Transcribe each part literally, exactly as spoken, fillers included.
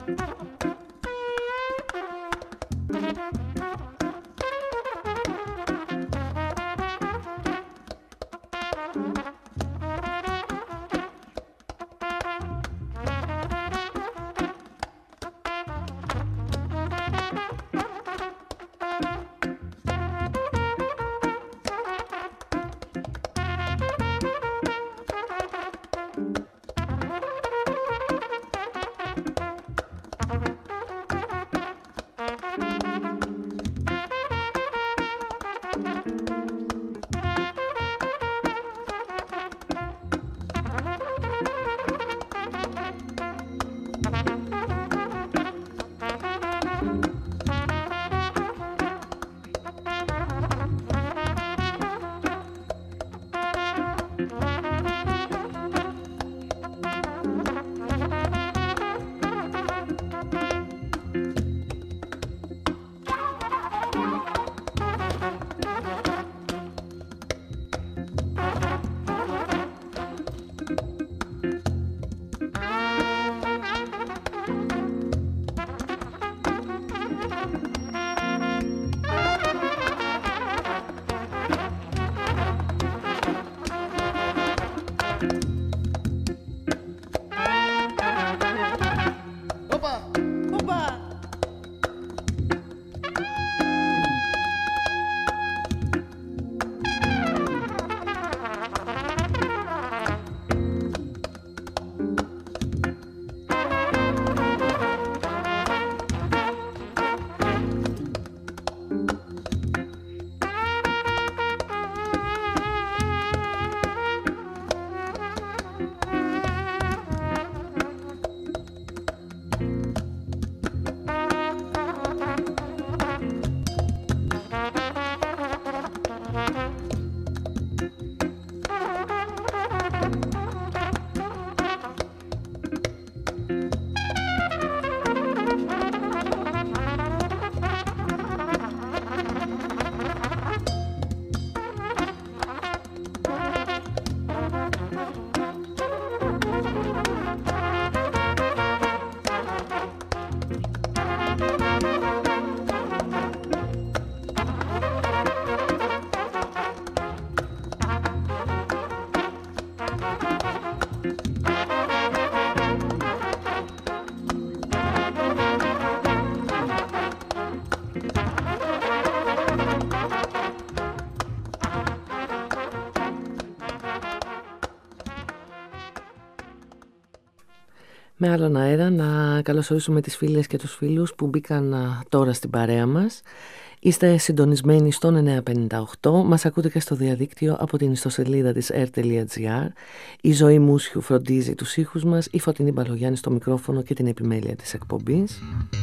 Με άλλον αέρα να καλωσορίσουμε τις φίλες και τους φίλους που μπήκαν τώρα στην παρέα μας. Είστε συντονισμένοι στον εννιακόσια πενήντα οκτώ, μας ακούτε και στο διαδίκτυο από την ιστοσελίδα της air τελεία gr. Η Ζωή Μούσιου φροντίζει τους ήχους μας, η Φωτεινή Μπαλογιάννη στο μικρόφωνο και την επιμέλεια της εκπομπής.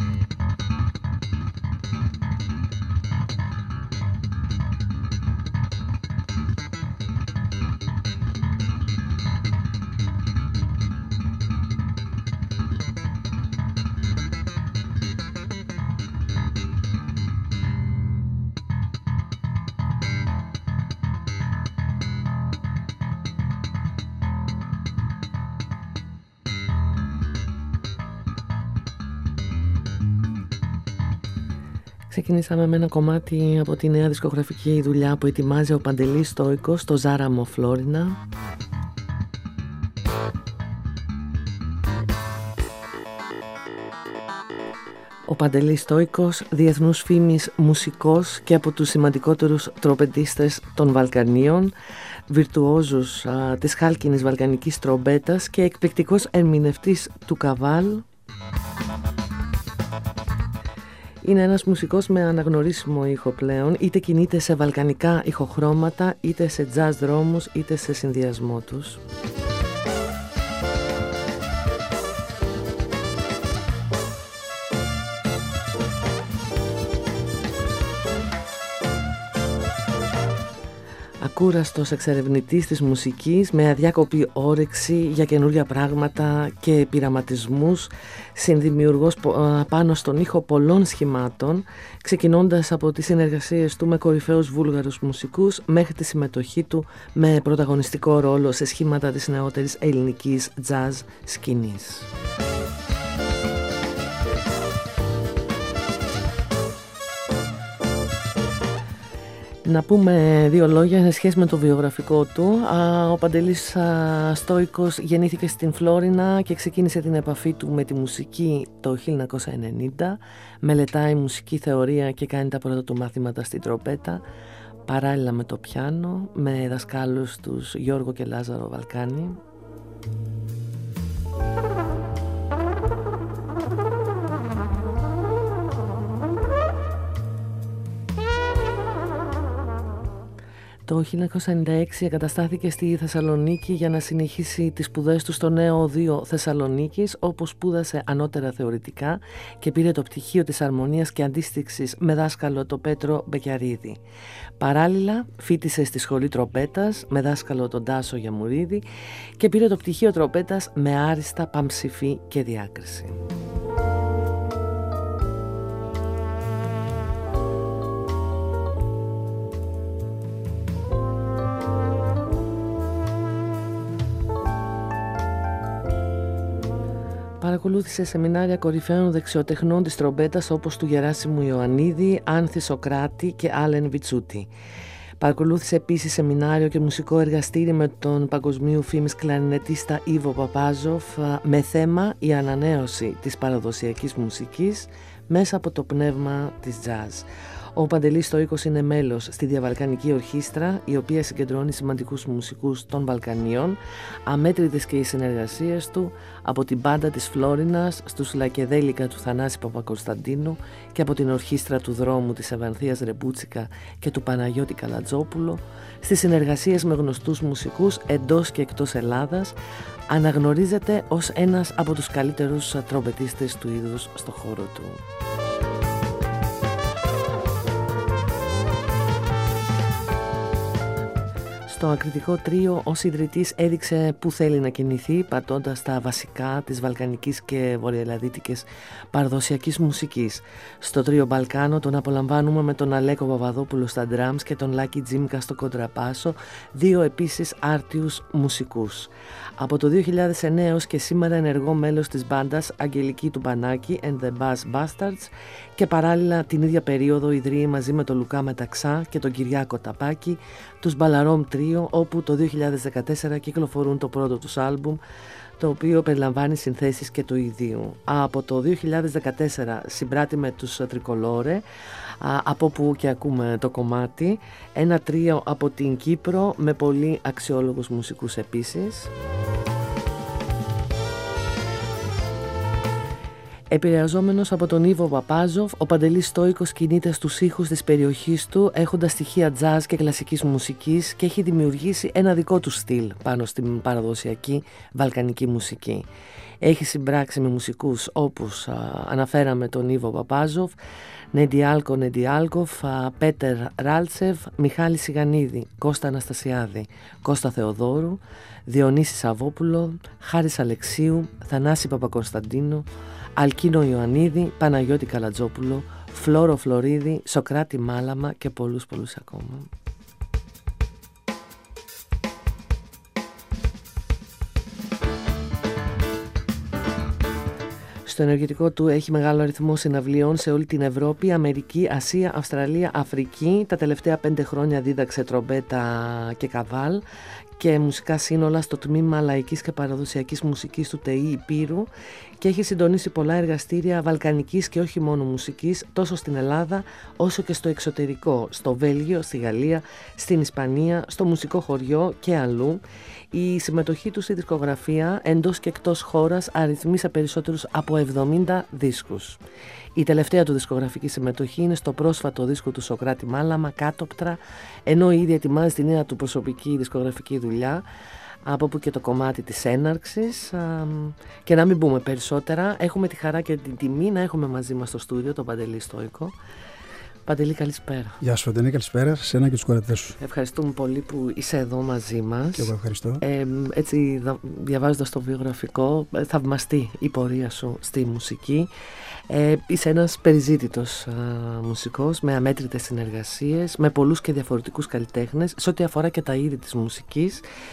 Ξεκινήσαμε με ένα κομμάτι από τη νέα δισκογραφική δουλειά που ετοιμάζει ο Παντελής Στόικος στο Ζάραμο Φλόρινα. Ο Παντελής Στόικος, διεθνούς φήμης μουσικός και από τους σημαντικότερους τρομπετίστες των Βαλκανίων, βιρτουόζους α, της χάλκινης βαλκανικής τρομπέτας και εκπληκτικός ερμηνευτής του καβάλ. Είναι ένας μουσικός με αναγνωρίσιμο ήχο πλέον, είτε κινείται σε βαλκανικά ηχοχρώματα, είτε σε jazz δρόμους, είτε σε συνδυασμό τους. Ακούραστος εξερευνητής της μουσικής με αδιάκοπη όρεξη για καινούργια πράγματα και πειραματισμούς, συνδημιουργός πάνω στον ήχο πολλών σχημάτων, ξεκινώντας από τις συνεργασίες του με κορυφαίους βούλγαρους μουσικούς μέχρι τη συμμετοχή του με πρωταγωνιστικό ρόλο σε σχήματα της νεότερης ελληνικής jazz σκηνής. Να πούμε δύο λόγια σε σχέση με το βιογραφικό του. Ο Παντελής Στόικος γεννήθηκε στην Φλόρινα και ξεκίνησε την επαφή του με τη μουσική το χίλια εννιακόσια ενενήντα. Μελετάει μουσική θεωρία και κάνει τα πρώτα του μαθήματα στην τροπέτα, παράλληλα με το πιάνο, με δασκάλους τους Γιώργο και Λάζαρο Βαλκάνη. Το χίλια εννιακόσια ενενήντα έξι εγκαταστάθηκε στη Θεσσαλονίκη για να συνεχίσει τις σπουδές του στο Νέο Οδείο Θεσσαλονίκης, όπου σπούδασε ανώτερα θεωρητικά και πήρε το πτυχίο της αρμονίας και αντίστοιξης με δάσκαλο το Πέτρο Μπεκιαρίδη. Παράλληλα φοίτησε στη Σχολή Τροπέτας με δάσκαλο τον Τάσο Γιαμουρίδη και πήρε το πτυχίο τροπέτας με άριστα παμψηφή και διάκριση. Παρακολούθησε σεμινάρια κορυφαίων δεξιοτεχνών της τρομπέτας όπως του Γεράσιμου Ιωαννίδη, Άνθη Σοκράτη και Άλεν Βιτσούτη. Παρακολούθησε επίσης σεμινάριο και μουσικό εργαστήρι με τον παγκοσμίου φήμης κλαρινετίστα Ήβο Παπάζοφ με θέμα η ανανέωση της παραδοσιακής μουσικής μέσα από το πνεύμα της jazz. Ο Παντελής Στόικος είναι μέλος στη Διαβαλκανική Ορχήστρα, η οποία συγκεντρώνει σημαντικούς μουσικούς των Βαλκανίων, αμέτρητες και οι συνεργασίες του από την μπάντα της Φλόρινας στους Λακεδέλικα του Θανάση Παπακωνσταντίνου και από την Ορχήστρα του Δρόμου της Ευανθίας Ρεμπούτσικα και του Παναγιώτη Καλατζόπουλο, στις συνεργασίες με γνωστούς μουσικούς εντός και εκτός Ελλάδας. Αναγνωρίζεται ως ένας από τους καλύτερους τρομπετίστες του είδους στο χώρο του. Στο ακριτικό τρίο, ως ιδρυτής έδειξε που θέλει να κινηθεί, πατώντας τα βασικά της βαλκανικής και βορειοελλαδίτικης παραδοσιακής μουσικής. Στο τρίο Μπαλκάνο τον απολαμβάνουμε με τον Αλέκο Παπαδόπουλο στα ντραμς και τον Λάκη Τζίμκα στο κοντραπάσο, δύο επίσης άρτιους μουσικούς. Από το δύο χιλιάδες εννέα ως και σήμερα ενεργό μέλος της μπάντας Αγγελική του Μπανάκη and the Bass Bastards και παράλληλα την ίδια περίοδο ιδρύει μαζί με τον Λουκά Μεταξά και τον Κυριάκο Ταπάκη τους Μπαλαρόμ Τρίο, όπου το δύο χιλιάδες δεκατέσσερα κυκλοφορούν το πρώτο τους άλμπουμ, το οποίο περιλαμβάνει συνθέσεις και του ιδίου. Από το δύο χιλιάδες δεκατέσσερα συμπράττει με τους Τρικολόρε, από όπου και ακούμε το κομμάτι, ένα τρίο από την Κύπρο με πολύ αξιόλογους μουσικούς επίσης. Επηρεαζόμενος από τον Ήβο Παπάζοφ, ο Παντελής Στόικος κινείται στους ήχους της περιοχής του, έχοντας στοιχεία jazz και κλασικής μουσικής, και έχει δημιουργήσει ένα δικό του στυλ πάνω στην παραδοσιακή βαλκανική μουσική. Έχει συμπράξει με μουσικούς όπως α, αναφέραμε τον Ήβο Παπάζοφ, Νεντιάλκο Νεντιάλκοφ, Πέτερ Ράλτσεβ, Μιχάλη Σιγανίδη, Κώστα Αναστασιάδη, Κώστα Θεοδόρου, Διονύση Σαββόπουλο, Χάρης Αλεξίου, Θανάση Παπακωνσταντίνο, Αλκίνο Ιωαννίδη, Παναγιώτη Καλατζόπουλο, Φλόρο Φλωρίδη, Σοκράτη Μάλαμα και πολλούς πολλούς ακόμα. Στο ενεργητικό του έχει μεγάλο αριθμό συναυλιών σε όλη την Ευρώπη, Αμερική, Ασία, Αυστραλία, Αφρική. Τα τελευταία πέντε χρόνια δίδαξε τρομπέτα και καβάλ και μουσικά σύνολα στο τμήμα λαϊκής και παραδοσιακής μουσικής του ΤΕΗ Υπήρου και έχει συντονίσει πολλά εργαστήρια βαλκανικής και όχι μόνο μουσικής, τόσο στην Ελλάδα όσο και στο εξωτερικό, στο Βέλγιο, στη Γαλλία, στην Ισπανία, στο μουσικό χωριό και αλλού. Η συμμετοχή του στη δισκογραφία εντός και εκτός χώρας αριθμεί σε περισσότερους από εβδομήντα δίσκους. Η τελευταία του δισκογραφική συμμετοχή είναι στο πρόσφατο δίσκο του Σοκράτη Μάλαμα, Κάτοπτρα, ενώ ήδη ετοιμάζει τη νέα του προσωπική δισκογραφική δουλειά, από που και το κομμάτι της έναρξης. Και να μην πούμε περισσότερα, έχουμε τη χαρά και την τιμή να έχουμε μαζί μας στο στούντιο τον Παντελή Στόικο. Παντελή, καλησπέρα. Γεια σου, Αντωνία, καλησπέρα σε σένα και τους κορατές σου. Ευχαριστούμε πολύ που είσαι εδώ μαζί μας. Και εγώ ευχαριστώ. Ε, έτσι, διαβάζοντας το βιογραφικό, θαυμαστή η πορεία σου στη μουσική. Ε, είσαι ένας περιζήτητος α, μουσικός με αμέτρητες συνεργασίες, με πολλούς και διαφορετικούς καλλιτέχνες σε ό,τι αφορά και τα είδη της μουσικής.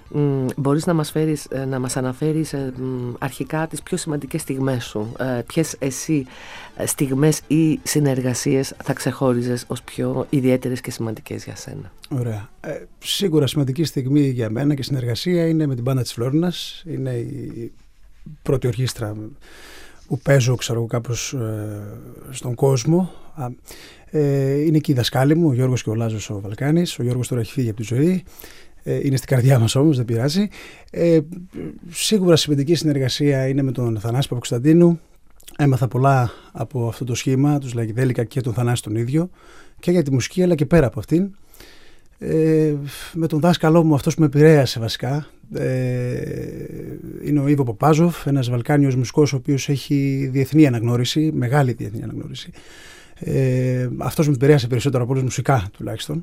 Mm, μπορείς να μας, φέρεις, να μας αναφέρεις ε, μ, αρχικά τις πιο σημαντικές στιγμές σου. Ε, ποιες εσύ στιγμές ή συνεργασίες θα ξεχώριζες ως πιο ιδιαίτερες και σημαντικές για σένα? Ωραία. Ε, σίγουρα σημαντική στιγμή για μένα και συνεργασία είναι με την μπάντα της Φλόρινας. Είναι η πρώτη ορχήστρα που παίζω, ξέρω, κάπως ε, στον κόσμο. Ε, είναι και οι δασκάλοι μου, ο Γιώργος και ο Λάζος ο Βαλκάνης. Ο Γιώργος τώρα έχει φύγει από τη ζωή. Ε, είναι στην καρδιά μας όμως, δεν πειράζει. Ε, σίγουρα σημαντική συνεργασία είναι με τον Θανάση Παπακοσταντίνου. Έμαθα πολλά από αυτό το σχήμα, τους Λαγιδέλικα και τον Θανάση τον ίδιο, και για τη μουσική αλλά και πέρα από αυτήν. Ε, με τον δάσκαλό μου, αυτός που με επηρέασε βασικά, ε, είναι ο Ήβο Παπάζοφ, ένας Βαλκάνιος μουσικός ο οποίος έχει διεθνή αναγνώριση, μεγάλη διεθνή αναγνώριση. Ε, αυτός με επηρέασε περισσότερο από όλους μουσικά τουλάχιστον.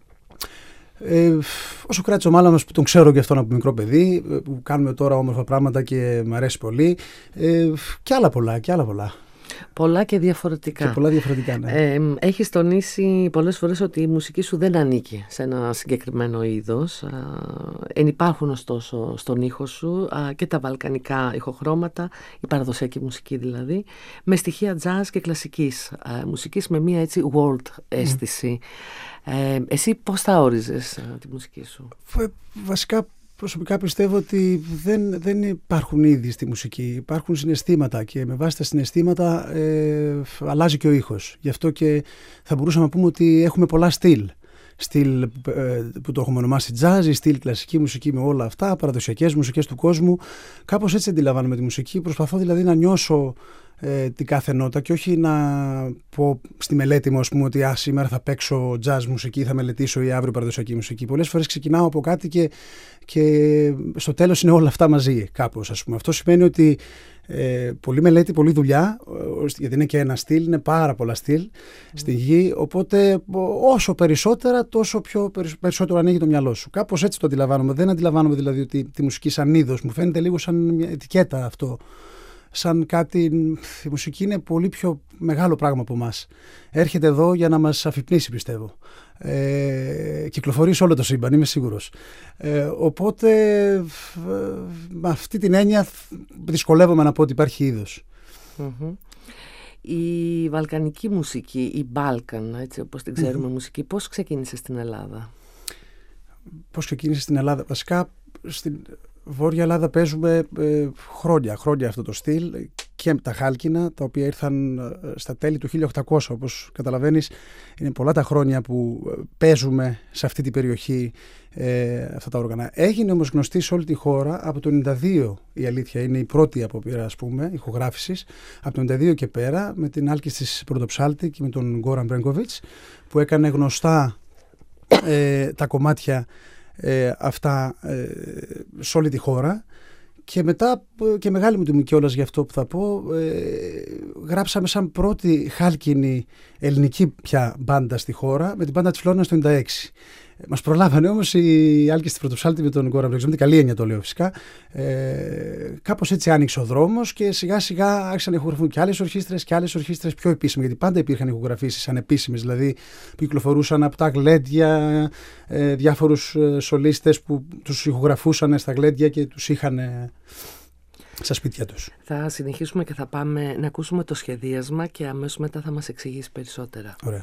Ε, όσο κράτησε ο μάλα μας, που τον ξέρω και αυτόν από μικρό παιδί, που κάνουμε τώρα όμορφα πράγματα και μου αρέσει πολύ, ε, και άλλα πολλά, και άλλα πολλά. Πολλά και διαφορετικά. Και πολλά διαφορετικά, ναι. Ε, έχεις τονίσει πολλές φορές ότι η μουσική σου δεν ανήκει σε ένα συγκεκριμένο είδος. Ενυπάρχουν ωστόσο στον ήχο σου α, και τα βαλκανικά ηχοχρώματα, η παραδοσιακή μουσική δηλαδή, με στοιχεία jazz και κλασικής α, μουσικής, με μια έτσι world αίσθηση. Mm. Ε, εσύ πώς θα όριζες α, τη μουσική σου? Βασικά, προσωπικά πιστεύω ότι δεν, δεν υπάρχουν είδη στη μουσική. Υπάρχουν συναισθήματα και με βάση τα συναισθήματα ε, αλλάζει και ο ήχος. Γι' αυτό και θα μπορούσαμε να πούμε ότι έχουμε πολλά στυλ. Στυλ ε, που το έχουμε ονομάσει jazz, στυλ κλασική μουσική με όλα αυτά, παραδοσιακές μουσικές του κόσμου. Κάπως έτσι αντιλαμβάνομαι τη μουσική. Προσπαθώ δηλαδή να νιώσω ε, την κάθε νότα και όχι να πω στη μελέτη μου, ας πούμε, ότι α, σήμερα θα παίξω jazz μουσική, θα μελετήσω, ή αύριο παραδοσιακή μουσική. Πολλές φορές ξεκινάω από κάτι και, και στο τέλος είναι όλα αυτά μαζί κάπως, ας πούμε. Αυτό σημαίνει ότι ε, πολλή μελέτη, πολλή δουλειά, γιατί είναι και ένα στυλ, είναι πάρα πολλά στυλ mm. στη γη, οπότε όσο περισσότερα τόσο πιο περισσότερο ανοίγει το μυαλό σου. Κάπως έτσι το αντιλαμβάνομαι. Δεν αντιλαμβάνομαι δηλαδή ότι τη μουσική σαν είδος, μου φαίνεται λίγο σαν μια ετικέτα αυτό. Σαν κάτι, η μουσική είναι πολύ πιο μεγάλο πράγμα από εμάς. Έρχεται εδώ για να μας αφυπνίσει, πιστεύω. Ε, κυκλοφορεί σε όλο το σύμπαν, είμαι σίγουρος. Ε, οπότε, με αυτή την έννοια, δυσκολεύομαι να πω ότι υπάρχει είδος. Mm-hmm. Η βαλκανική μουσική, η Balkan, έτσι όπως την ξέρουμε mm-hmm. μουσική, πώς ξεκίνησε στην Ελλάδα? Πώς ξεκίνησε στην Ελλάδα? Βασικά, στην Βόρεια Ελλάδα παίζουμε ε, χρόνια, χρόνια αυτό το στυλ, και τα χάλκινα, τα οποία ήρθαν ε, στα τέλη του χίλια οκτακόσια, όπως καταλαβαίνεις. Είναι πολλά τα χρόνια που ε, παίζουμε σε αυτή την περιοχή ε, αυτά τα όργανα. Έγινε όμως γνωστή σε όλη τη χώρα από το ενενήντα δύο, η αλήθεια είναι, η πρώτη απόπειρα, ας πούμε, ηχογράφησης, από το ενενήντα δύο και πέρα, με την Άλκης της Πρωτοψάλτη και με τον Γκόραν Μπρέγκοβιτς, που έκανε γνωστά ε, τα κομμάτια Ε, αυτά ε, σε όλη τη χώρα, και μετά, και μεγάλη μου τιμή κιόλας για αυτό που θα πω, ε, γράψαμε σαν πρώτη χάλκινη ελληνική πια μπάντα στη χώρα με την μπάντα της Φλόρινας το ενενήντα έξι. Μας προλάβανε όμως η Άλκης της Πρωτοψάλτη με τον Γκόρα Μπρέγκοβιτς, με την καλή έννοια το λέω φυσικά. Ε, κάπως έτσι άνοιξε ο δρόμος και σιγά σιγά άρχισαν να ηχογραφούν και άλλες ορχήστρες και άλλες ορχήστρες πιο επίσημες, γιατί πάντα υπήρχαν ηχογραφήσεις ανεπίσημες, δηλαδή που κυκλοφορούσαν από τα γλέντια, ε, διάφορους ε, σολίστες που τους ηχογραφούσαν στα γλέντια και τους είχαν ε, στα σπίτια τους. Θα συνεχίσουμε και θα πάμε να ακούσουμε το σχεδίασμα και αμέσως μετά θα μας εξηγήσει περισσότερα. Ωραία.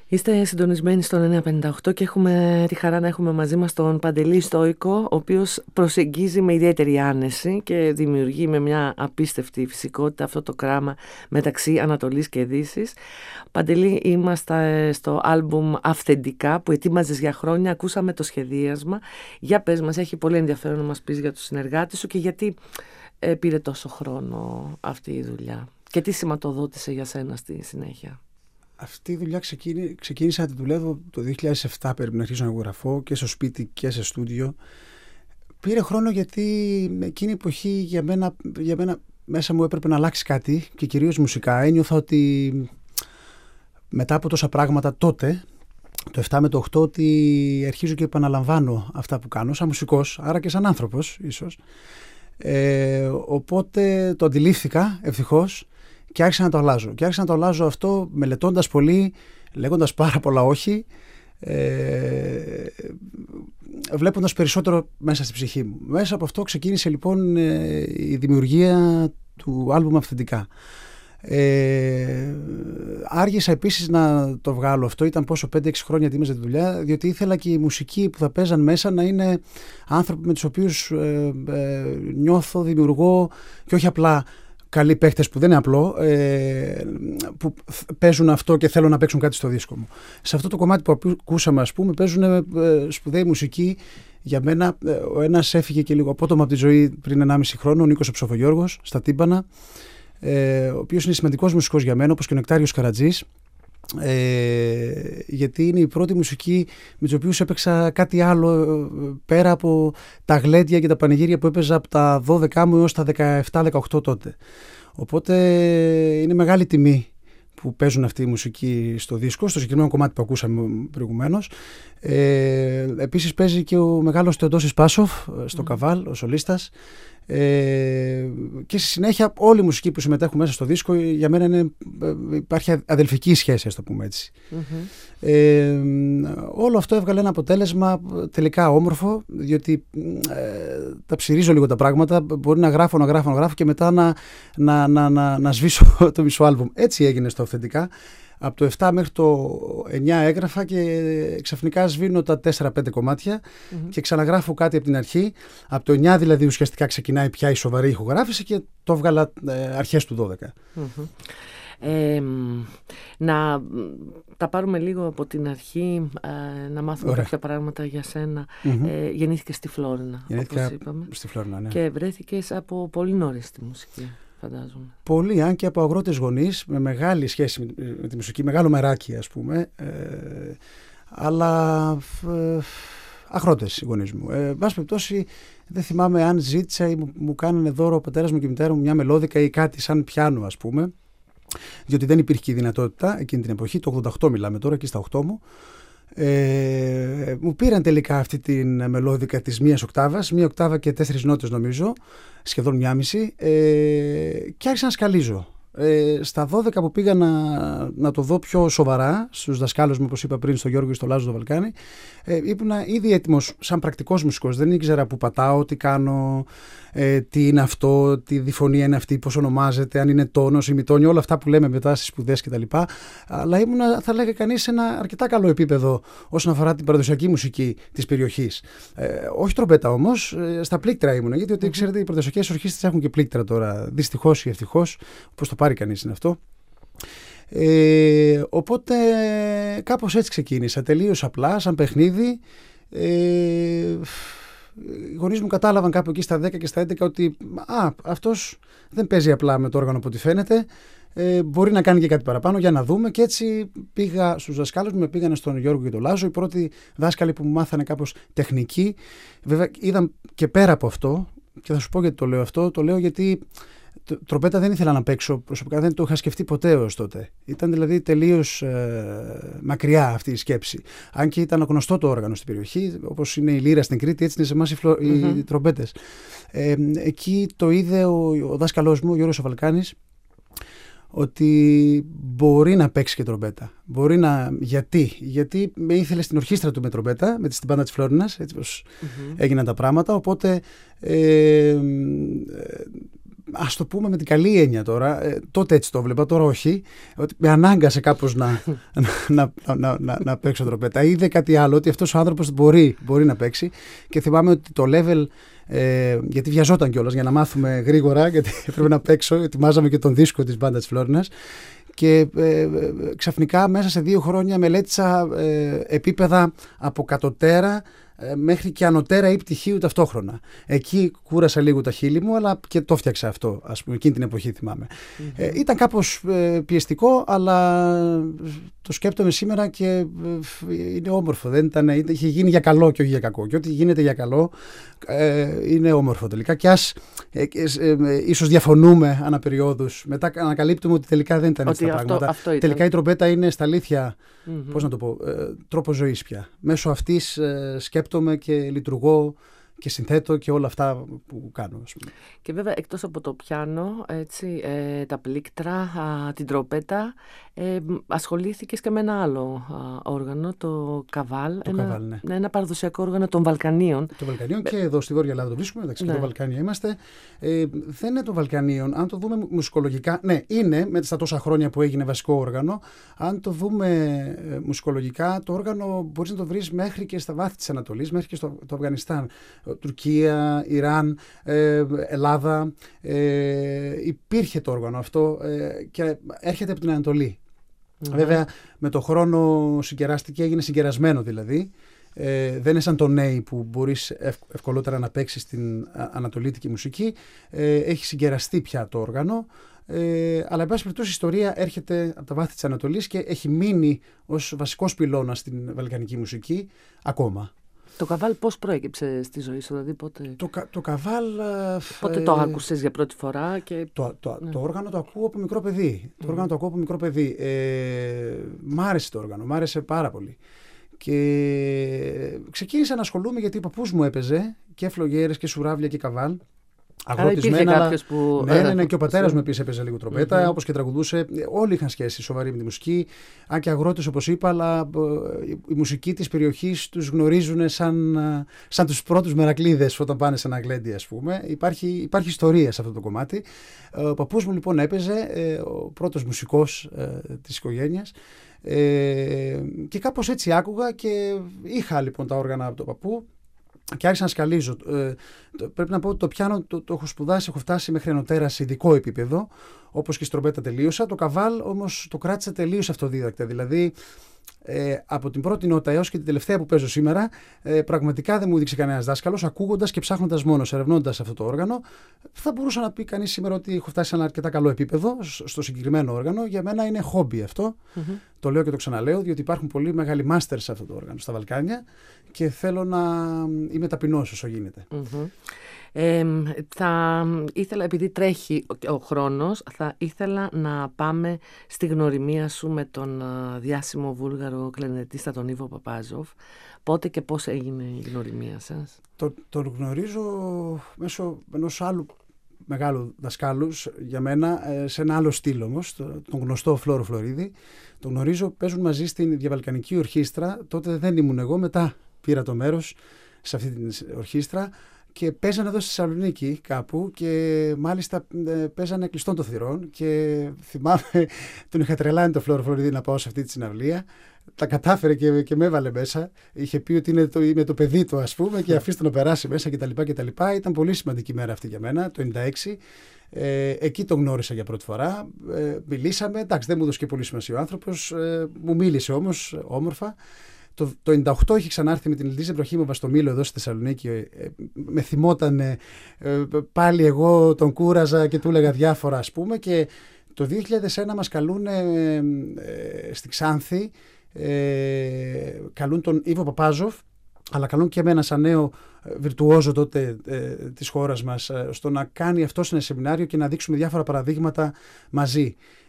Είστε συντονισμένοι στον εννιακόσια πενήντα οκτώ και έχουμε τη χαρά να έχουμε μαζί μας τον Παντελή Στόικο, ο οποίος προσεγγίζει με ιδιαίτερη άνεση και δημιουργεί με μια απίστευτη φυσικότητα αυτό το κράμα μεταξύ Ανατολής και Δύσης. Παντελή, είμαστε στο άλμπουμ Αυθεντικά που ετοίμαζες για χρόνια, ακούσαμε το σχεδίασμα. Για πες μας, έχει πολύ ενδιαφέρον να μας πεις για τους συνεργάτες σου και γιατί ε, πήρε τόσο χρόνο αυτή η δουλειά και τι σηματοδότησε για σένα στη συνέχεια. Αυτή η δουλειά ξεκίνη, ξεκίνησα να τη δουλεύω το δύο χιλιάδες επτά περίπου, να αρχίσω να γραφώ και στο σπίτι και σε στούντιο. Πήρε χρόνο γιατί εκείνη η εποχή για μένα, για μένα μέσα μου έπρεπε να αλλάξει κάτι και κυρίως μουσικά. Ένιωθα ότι μετά από τόσα πράγματα τότε, το επτά με το οκτώ, ότι αρχίζω και επαναλαμβάνω αυτά που κάνω σαν μουσικός, άρα και σαν άνθρωπος ίσως. Ε, οπότε το αντιλήφθηκα ευτυχώς και άρχισα να το αλλάζω. Και άρχισα να το αλλάζω αυτό μελετώντας πολύ, λέγοντας πάρα πολλά όχι, ε, βλέποντας περισσότερο μέσα στη ψυχή μου. Μέσα από αυτό ξεκίνησε λοιπόν ε, η δημιουργία του άλμπουμ Αυθεντικά. Ε, άργησα επίσης να το βγάλω αυτό, ήταν πόσο πέντε έξι χρόνια ετοίμαζα τη δουλειά, διότι ήθελα και η μουσική που θα παίζαν μέσα να είναι άνθρωποι με τους οποίους ε, ε, νιώθω, δημιουργώ και όχι απλά καλοί παίχτες που δεν είναι απλό, ε, που παίζουν αυτό και θέλουν να παίξουν κάτι στο δίσκο μου. Σε αυτό το κομμάτι που ακούσαμε, ας πούμε, παίζουν ε, σπουδαίοι μουσική. Για μένα, ε, ο ένας έφυγε και λίγο απότομα από τη ζωή πριν ενάμιση χρόνο, ο Νίκος ο Ψοφογιώργος, στα τύμπανα, ε, ο οποίος είναι σημαντικός μουσικός για μένα, όπως και ο Νεκτάριος Καρατζής, ε, γιατί είναι η πρώτη μουσική με τους οποίους έπαιξα κάτι άλλο ε, πέρα από τα γλέντια και τα πανηγύρια που έπαιζα από τα δώδεκα μου έως τα δεκαεπτά δεκαοκτώ τότε. Οπότε είναι μεγάλη τιμή που παίζουν αυτή η μουσική στο δίσκο, στο συγκεκριμένο κομμάτι που ακούσαμε προηγουμένως. Ε, επίσης παίζει και ο μεγάλος Θεοντόσης Πάσοφ στο mm. καβάλ, ο σολίστας. Ε, και στη συνέχεια όλοι οι μουσικοί που συμμετέχουν μέσα στο δίσκο, για μένα είναι, υπάρχει αδελφική σχέση, ας το πούμε έτσι. Mm-hmm. Ε, όλο αυτό έβγαλε ένα αποτέλεσμα τελικά όμορφο, διότι ε, τα ψηρίζω λίγο τα πράγματα, μπορεί να γράφω, να γράφω, να γράφω και μετά να, να, να, να, να σβήσω το μισό άλμπουμ. Έτσι έγινε στο Αυθεντικά. Από το επτά μέχρι το εννιά έγραφα και ξαφνικά σβήνω τα τέσσερα πέντε κομμάτια mm-hmm. και ξαναγράφω κάτι από την αρχή. Από το εννιά δηλαδή ουσιαστικά ξεκινάει πια η σοβαρή ηχογράφηση και το έβγαλα ε, αρχές του δώδεκα. Mm-hmm. Ε, να τα πάρουμε λίγο από την αρχή, ε, να μάθουμε Ωραία. κάποια πράγματα για σένα. Mm-hmm. Ε, γεννήθηκες στη Φλόρινα, Γεννήθηκα όπως είπαμε. Στη Φλόρινα, ναι. Και βρέθηκες από πολύ νωρίς στη μουσική. Φαντάζομαι. Πολύ, αν και από αγρότες γονείς, με μεγάλη σχέση με τη μουσική, μεγάλο μεράκι ας πούμε, ε, αλλά ε, αγρότες οι γονείς μου. Ε, βάση περιπτώσει, δεν θυμάμαι αν ζήτησα ή μου, μου κάνανε δώρο ο πατέρας μου και η μητέρα μου μια μελώδικα ή κάτι σαν πιάνο ας πούμε, διότι δεν υπήρχε η δυνατότητα εκείνη την εποχή, το ογδόντα οκτώ μιλάμε τώρα και στα οκτώ μου. Ε, μου πήραν τελικά αυτή την μελώδικα της μίας οκτάβας, μία οκτάβα και τέσσερις νότες νομίζω, σχεδόν μία μισή, ε, και άρχισα να σκαλίζω. Ε, στα δώδεκα που πήγα να, να το δω πιο σοβαρά στους δασκάλους μου, όπως είπα πριν, στο Γιώργο και στο Λάζο το Βαλκάνι, ε, ήμουν ήδη έτοιμος σαν πρακτικός μουσικός. Δεν ήξερα που πατάω, τι κάνω, ε, τι είναι αυτό, τι διφωνία είναι αυτή, πώς ονομάζεται, αν είναι τόνος ή μητόνι, όλα αυτά που λέμε μετά στις σπουδές κτλ. Αλλά ήμουν, θα λέγε κανείς, σε ένα αρκετά καλό επίπεδο όσον αφορά την παραδοσιακή μουσική της περιοχής. Ε, όχι τρομπέτα όμως, ε, στα πλήκτρα ήμουν, γιατί ότι, ξέρετε, οι παραδοσιακές ορχήστρες έχουν και πλήκτρα τώρα, δυστυχώς ή ευτυχώς, όπως το πάρει κανείς είναι αυτό. Ε, οπότε κάπως έτσι ξεκίνησα, τελείως απλά, σαν παιχνίδι. Ε, οι γονείς μου κατάλαβαν κάπου εκεί στα δέκα και στα έντεκα ότι α, αυτός δεν παίζει απλά με το όργανο από ό,τι φαίνεται, ε, μπορεί να κάνει και κάτι παραπάνω, για να δούμε. Και έτσι πήγα στους δασκάλους μου, με πήγανε στον Γιώργο και τον Λάζο, οι πρώτοι δάσκαλοι που μου μάθανε κάπως τεχνική. Βέβαια είδαν και πέρα από αυτό, και θα σου πω γιατί το λέω αυτό, το λέω γιατί τρομπέτα δεν ήθελα να παίξω προσωπικά, δεν το είχα σκεφτεί ποτέ ως τότε. Ήταν δηλαδή τελείως ε, μακριά αυτή η σκέψη. Αν και ήταν γνωστό το όργανο στην περιοχή, όπως είναι η λύρα στην Κρήτη, έτσι είναι σε εμάς οι, φλο... mm-hmm. οι τρομπέτες. Ε, εκεί το είδε ο, ο δάσκαλός μου, ο Γιώργος ο Βαλκάνης, ότι μπορεί να παίξει και τρομπέτα. Μπορεί να... Γιατί? Γιατί με ήθελε στην ορχήστρα του με τρομπέτα, με τη στην μπάντα της Φλόρινας, έτσι πως mm-hmm. έγιναν τα πράγματα. Οπότε ε, ας το πούμε με την καλή έννοια τώρα, ε, τότε έτσι το βλέπα, τώρα όχι, ότι με ανάγκασε κάπως να, να, να, να, να, να παίξω τροπέτα. Είδε κάτι άλλο, ότι αυτός ο άνθρωπος μπορεί, μπορεί να παίξει, και θυμάμαι ότι το level, ε, γιατί βιαζόταν κιόλας για να μάθουμε γρήγορα, γιατί έπρεπε να παίξω, ετοιμάζαμε και τον δίσκο της μπάντα της Φλόρινας, και ε, ξαφνικά μέσα σε δύο χρόνια μελέτησα ε, επίπεδα από κατωτέρα μέχρι και ανωτέρα ή πτυχίου ταυτόχρονα. Εκεί κούρασα λίγο τα χείλη μου, αλλά και το φτιάξα αυτό, ας πούμε, εκείνη την εποχή θυμάμαι. Mm-hmm. Ε, ήταν κάπως ε, πιεστικό, αλλά το σκέπτομαι σήμερα και ε, είναι όμορφο. Δεν ήταν, είχε γίνει για καλό και όχι για κακό. Και ό,τι γίνεται για καλό ε, είναι όμορφο τελικά. Και ας ε, ε, ε, ίσως διαφωνούμε ανά περιόδους, μετά ανακαλύπτουμε ότι τελικά δεν ήταν έτσι τα πράγματα. Αυτό ήταν. Τελικά η τρομπέτα είναι στα αλήθεια, mm-hmm. πώς να το πω, ε, τρόπο ζωής πια. Μέσω αυτής ε, σκέπτομαι και λειτουργώ και συνθέτω και όλα αυτά που κάνω, ας πούμε. Και βέβαια, εκτός από το πιάνο, έτσι, ε, τα πλήκτρα, α, την τροπέτα, ε, ασχολήθηκες και με ένα άλλο α, όργανο, το καβάλ, το ένα, καβάλ ναι. ένα παραδοσιακό όργανο των Βαλκανίων. Των Βαλκανίων και εδώ στη Βόρεια Ελλάδα το βρίσκουμε, εντάξει, ναι. Και το Βαλκάνια είμαστε. Ε, δεν είναι των Βαλκανίων, αν το δούμε μουσικολογικά, ναι, είναι με στα τόσα χρόνια που έγινε βασικό όργανο. Αν το δούμε ε, μουσικολογικά, το όργανο μπορείς να το βρεις μέχρι και στα βάθη της Ανατολής, μέχρι και στο το Αφγανιστάν. Τουρκία, Ιράν, ε, Ελλάδα, ε, υπήρχε το όργανο αυτό ε, και έρχεται από την Ανατολή. Mm-hmm. Βέβαια με το χρόνο συγκεράστηκε, έγινε συγκερασμένο δηλαδή. Ε, δεν είναι σαν το νέι που μπορείς ευ, ευκολότερα να παίξεις στην ανατολίτικη μουσική. Ε, έχει συγκεραστεί πια το όργανο. Ε, αλλά εν πάση περιπτώσει η ιστορία έρχεται από τα βάθη της Ανατολής και έχει μείνει ως βασικός πυλώνας στην βαλκανική μουσική ακόμα. Το καβάλ πώς προέκυψε στη ζωή σου, δηλαδή πότε... Το, το καβάλ... Πότε ε, το άκουσες για πρώτη φορά και... Το, το, ναι. το όργανο το ακούω από μικρό παιδί. Mm. Το όργανο το ακούω από μικρό παιδί. Ε, μ' άρεσε το όργανο, μ' άρεσε πάρα πολύ. Και ξεκίνησα να ασχολούμαι γιατί ο παππούς μου έπαιζε και φλογέρες και σουράβια και καβάλ. Αγροτισμένα, αλλά... που... ναι, ναι, ναι, και ο πατέρας μου επίσης έπαιζε λίγο τροπέτα, mm-hmm. όπως και τραγουδούσε. Όλοι είχαν σχέση σοβαρή με τη μουσική. Αν και αγρότες, όπως είπα, αλλά η μουσική της περιοχής τους γνωρίζουν σαν, σαν τους πρώτους μερακλείδες όταν πάνε σε ένα γλέντι, ας πούμε. Υπάρχει, υπάρχει ιστορία σε αυτό το κομμάτι. Ο παππούς μου λοιπόν έπαιζε, ο πρώτος μουσικός της οικογένειας. Ε, και κάπως έτσι άκουγα και είχα λοιπόν τα όργανα από τον παππού. Και άρχισα να σκαλίζω. Ε, το, πρέπει να πω ότι το πιάνο το, το έχω σπουδάσει, έχω φτάσει μέχρι ανωτέρα σε ειδικό επίπεδο, όπως και η στρομπέτα τελείωσα. Το καβάλ όμως το κράτησα τελείως αυτοδίδακτα. Δηλαδή ε, από την πρώτη νότα έως και την τελευταία που παίζω σήμερα, ε, πραγματικά δεν μου έδειξε κανένας δάσκαλος, ακούγοντας και ψάχνοντας μόνος, ερευνώντας αυτό το όργανο. Θα μπορούσε να πει κανείς σήμερα ότι έχω φτάσει σε ένα αρκετά καλό επίπεδο στο συγκεκριμένο όργανο. Για μένα είναι χόμπι αυτό. Mm-hmm. Το λέω και το ξαναλέω, διότι υπάρχουν πολύ μεγάλοι μάστερ σε αυτό το όργανο στα Βαλκάνια και θέλω να είμαι ταπεινός όσο γίνεται. Mm-hmm. Ε, θα ήθελα, επειδή τρέχει ο, ο χρόνος, θα ήθελα να πάμε στη γνωριμία σου με τον uh, διάσημο βούλγαρο κλαρινετίστα τον Ήβο Παπάζοφ. Πότε και πώς έγινε η γνωριμία σας? Το, τον γνωρίζω μέσω ενός άλλου μεγάλου δασκάλου για μένα, σε ένα άλλο στυλ όμως, τον γνωστό Φλόρο Φλωρίδη. Τον γνωρίζω, παίζουν μαζί στην Διαβαλκανική Ορχήστρα. Τότε δεν ήμουν εγώ, μετά πήρα το μέρος σε αυτή την ορχήστρα. Και παίζανε εδώ στη Θεσσαλονίκη κάπου και μάλιστα παίζανε κλειστών των θυρών και θυμάμαι τον είχα τρελάνει το Φλόρο Φλωρίδη να πάω σε αυτή τη συναυλία. Τα κατάφερε και, και με έβαλε μέσα. Είχε πει ότι είναι το, είναι το παιδί του, ας πούμε, και αφήστε να περάσει μέσα κτλ. κτλ. Ήταν πολύ σημαντική μέρα αυτή για μένα, το ενενήντα έξι. Ε, εκεί τον γνώρισα για πρώτη φορά. Ε, μιλήσαμε. Εντάξει, δεν μου έδωσε και πολύ σημασία ο άνθρωπος. Ε, μου μίλησε όμως όμορφα. Το, το ενενήντα οκτώ είχε ξανάρθει με την Ελτίζα Βροχίμοβα στο Μήλο εδώ στη Θεσσαλονίκη. Ε, με θυμότανε. Ε, πάλι εγώ τον κούραζα και του έλεγα διάφορα, ας πούμε. Και το δύο χιλιάδες ένα μας καλούν ε, ε, στη Ξάνθη. Ε, καλούν τον Ήβο Παπάζοφ, αλλά καλούν και εμένα σαν νέο βιρτουόζο τότε ε, της χώρας μας, ε, στο να κάνει αυτό ένα σεμινάριο και να δείξουμε διάφορα παραδείγματα μαζί.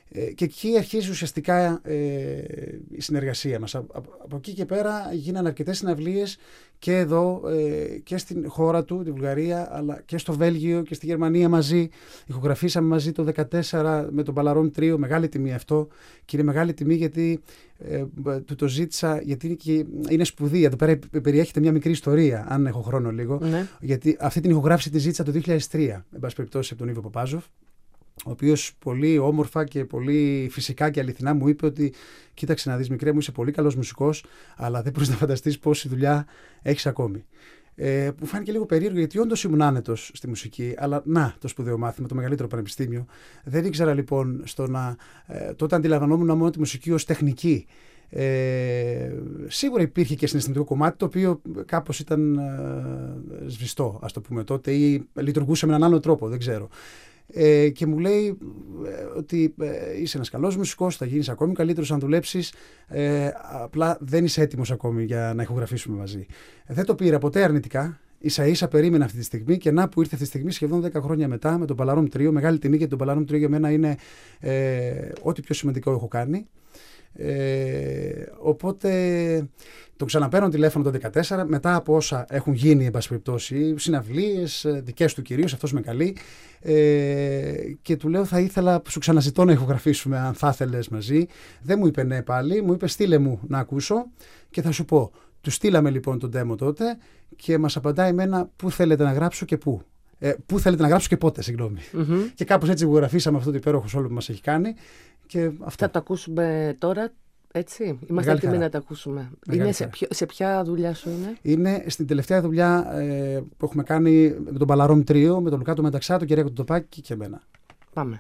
Και εκεί αρχίζει ουσιαστικά ε, η συνεργασία μας. Από, από εκεί και πέρα γίνανε αρκετές συναυλίες και εδώ ε, και στην χώρα του, τη Βουλγαρία, αλλά και στο Βέλγιο και στη Γερμανία μαζί. Ηχογραφήσαμε μαζί το δύο χιλιάδες δεκατέσσερα με τον Ballarome Trio, μεγάλη τιμή αυτό. Και είναι μεγάλη τιμή γιατί ε, του το ζήτησα, γιατί είναι, και, είναι σπουδή. Εδώ πέρα περιέχεται μια μικρή ιστορία, αν έχω χρόνο λίγο. Ναι. Γιατί αυτή την ηχογράφηση τη ζήτησα το δύο χιλιάδες τρία, εν πάση περιπτώσει, από τον Ήβο Παπάζοφ, ο οποίος πολύ όμορφα και πολύ φυσικά και αληθινά μου είπε ότι κοίταξε να δεις, μικρέ μου, είσαι πολύ καλός μουσικός, αλλά δεν μπορείς να φανταστείς πόση δουλειά έχεις ακόμη. Ε, που φάνηκε λίγο περίεργο, γιατί όντως ήμουν άνετος στη μουσική, αλλά να, το σπουδαίο μάθημα, το μεγαλύτερο πανεπιστήμιο. Δεν ήξερα λοιπόν στο να. Ε, τότε αντιλαμβανόμουν μόνο τη μουσική ως τεχνική. Ε, σίγουρα υπήρχε και συναισθηματικό κομμάτι, το οποίο κάπως ήταν ε, σβηστό, ας το πούμε τότε, ή λειτουργούσε με έναν άλλο τρόπο, δεν ξέρω. Ε, και μου λέει ε, ότι ε, είσαι ένας καλός μουσικός, θα γίνεις ακόμη καλύτερος αν δουλέψεις, ε, απλά δεν είσαι έτοιμος ακόμη για να ηχογραφήσουμε μαζί. Ε, δεν το πήρα ποτέ αρνητικά, ίσα ίσα περίμενα αυτή τη στιγμή και να που ήρθε αυτή τη στιγμή σχεδόν δέκα χρόνια μετά με τον Ballarome Trio, μεγάλη τιμή, γιατί τον Ballarome Trio για μένα είναι ε, ό,τι πιο σημαντικό έχω κάνει. Ε, οπότε τον ξαναπαίρνω τηλέφωνο το δύο χιλιάδες δεκατέσσερα, μετά από όσα έχουν γίνει, εν πάση περιπτώσει, συναυλίες, δικές του κυρίως, αυτός με καλεί, ε, και του λέω θα ήθελα, σου ξαναζητώ να ηχογραφήσουμε αν θα ήθελες μαζί. Δεν μου είπε ναι πάλι, μου είπε στείλε μου να ακούσω και θα σου πω. Του στείλαμε λοιπόν τον demo τότε και μας απαντάει εμένα πού θέλετε να γράψω και πού. Ε, πού θέλετε να γράψω και πότε, συγγνώμη. Mm-hmm. Και κάπως έτσι ηχογραφήσαμε αυτό το υπέροχο σόλο που μας έχει κάνει. Και αυτό. Θα το ακούσουμε τώρα, έτσι. Είμαστε έτοιμοι να το ακούσουμε. Είναι σε, ποιο, σε ποια δουλειά σου είναι? Είναι στην τελευταία δουλειά ε, που έχουμε κάνει με τον Ballarome Trio, με τον Λουκά τον Μεταξά, τον Κυριάκο τον Τοπάκη και εμένα. Πάμε.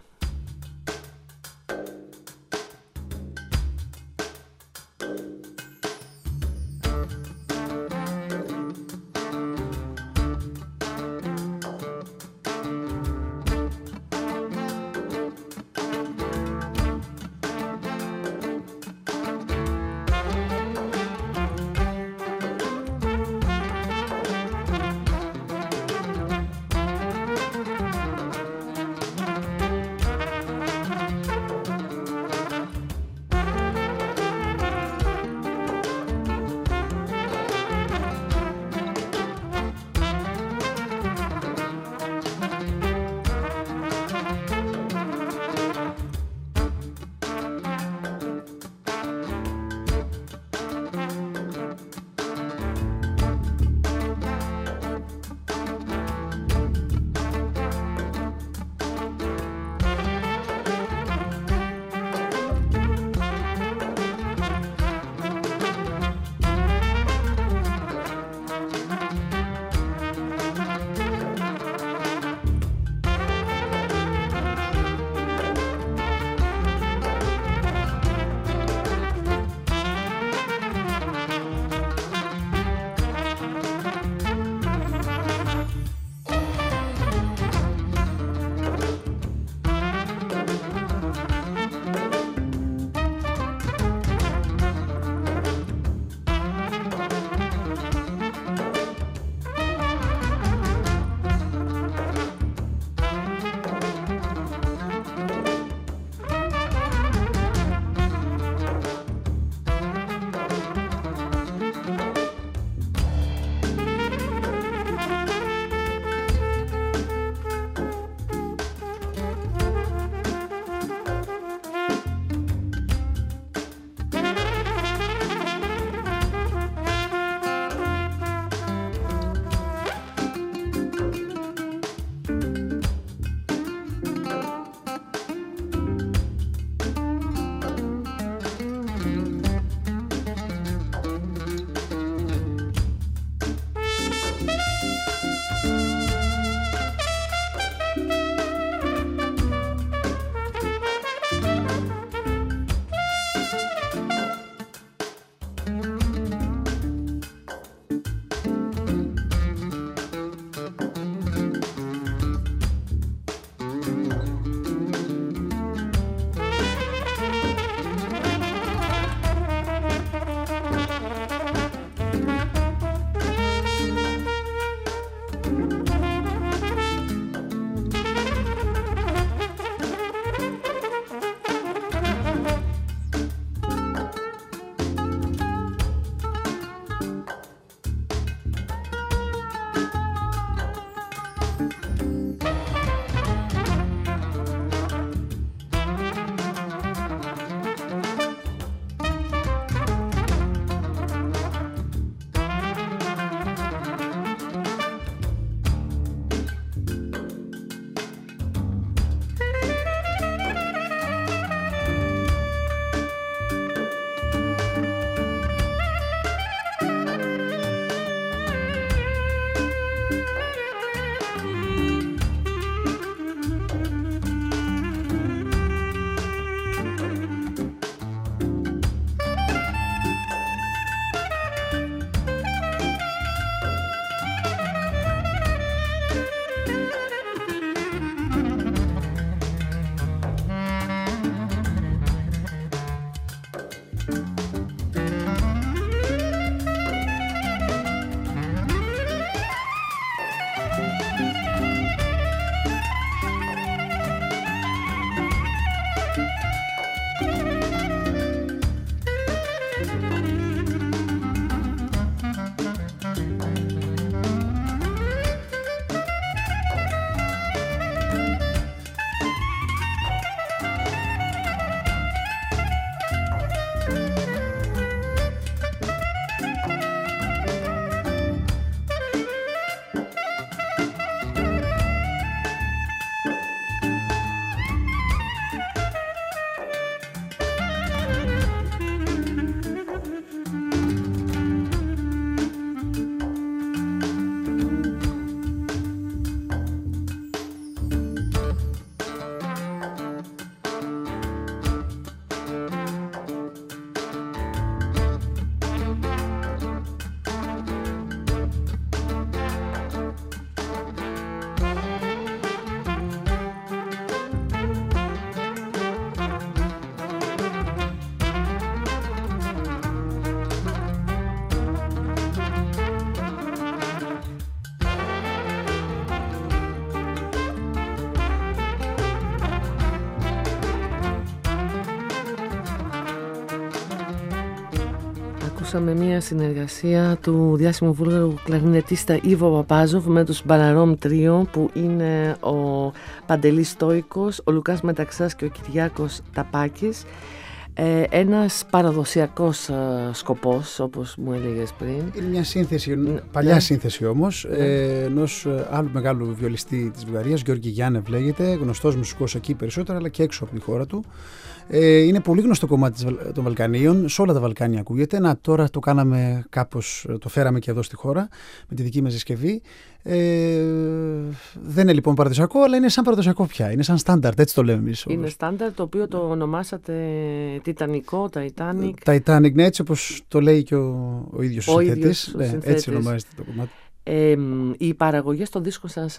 ακούσαμε μια συνεργασία του διάσημου βούλγαρου κλαρινετίστα Ήβο Παπάζοφ με τους Μπαλαρόμ Τρίο, που είναι ο Παντελής Στόικος, ο Λουκάς Μεταξάς και ο Κυριάκος Ταπάκης. Ε, ένας παραδοσιακός ε, σκοπός, όπως μου έλεγες πριν. Είναι μια σύνθεση, παλιά ναι. σύνθεση όμως, ναι. ε, ενός άλλου μεγάλου βιολιστή της Βουλγαρίας, Γιώργη Γιάννευ λέγεται, γνωστός μουσικός εκεί περισσότερο, αλλά και έξω από τη χώρα του. Ε, είναι πολύ γνωστό κομμάτι των Βαλκανίων, σε όλα τα Βαλκάνια ακούγεται. Να, τώρα το κάναμε κάπως, το φέραμε και εδώ στη χώρα με τη δική μας συσκευή. Ε, δεν είναι λοιπόν παραδοσιακό, αλλά είναι σαν παραδοσιακό πια. Είναι σαν στάνταρτ, έτσι το λέμε εμείς. Είναι στάνταρτ, το οποίο το ονομάσατε Τιτανικό, Titanic. Titanic, ναι, έτσι όπως το λέει και ο, ο ίδιος ο, ο συνθέτης. Ναι, συνθέτης. Έτσι ονομάζεται το κομμάτι. Ε, οι παραγωγές των δίσκων σας